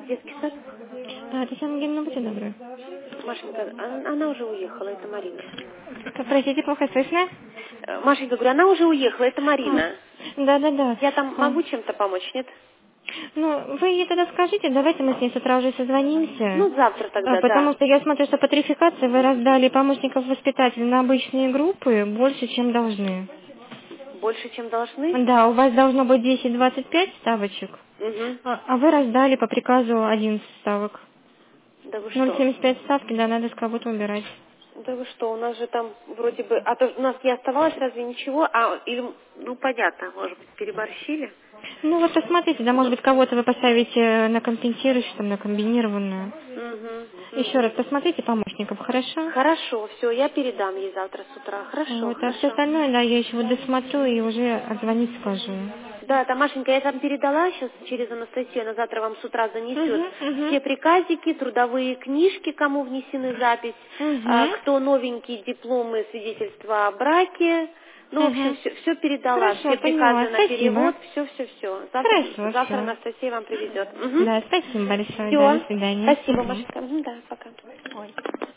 детский сад? Татьяна Евгеньевна, будьте добры. Машенька, она уже уехала, это Марина. Простите, плохо слышно? Машенька, говорю, она уже уехала, это Марина. Да. Я там могу чем-то помочь, нет? Ну, вы ей тогда скажите, давайте мы с ней с утра уже созвонимся. Ну, завтра тогда, Потому да. что я смотрю, что по тарификации вы раздали помощников воспитателей на обычные группы больше, чем должны. Больше, чем должны? Да, у вас должно быть 10-25 ставочек, Угу. а вы раздали по приказу 11 ставок. Да вы что? 0,75 ставки, да, надо с кого-то убирать. Да вы что, у нас же там вроде бы... А то у нас не оставалось разве ничего? Или, ну, понятно, может быть, переборщили? Ну вот посмотрите, да, может быть, кого-то вы поставите на компенсирующую, там, на комбинированную. Еще раз посмотрите помощников, хорошо? Хорошо, все, я передам ей завтра с утра. Хорошо, Вот, а все хорошо. остальное, да, я еще вот досмотрю и уже отзвонить скажу. Да, там, Машенька, я там передала сейчас через Анастасию, она завтра вам с утра занесет все Угу. приказики, трудовые книжки, кому внесены запись, кто новенькие дипломы, свидетельства о браке. Ну, в общем, все передала, Хорошо, все поняла, приказы на спасибо. перевод, все. Хорошо, Завтра все. Анастасия вам привезет. Да, спасибо большое, да, до Все, свидания. спасибо, Машенька. Да, пока. Ой.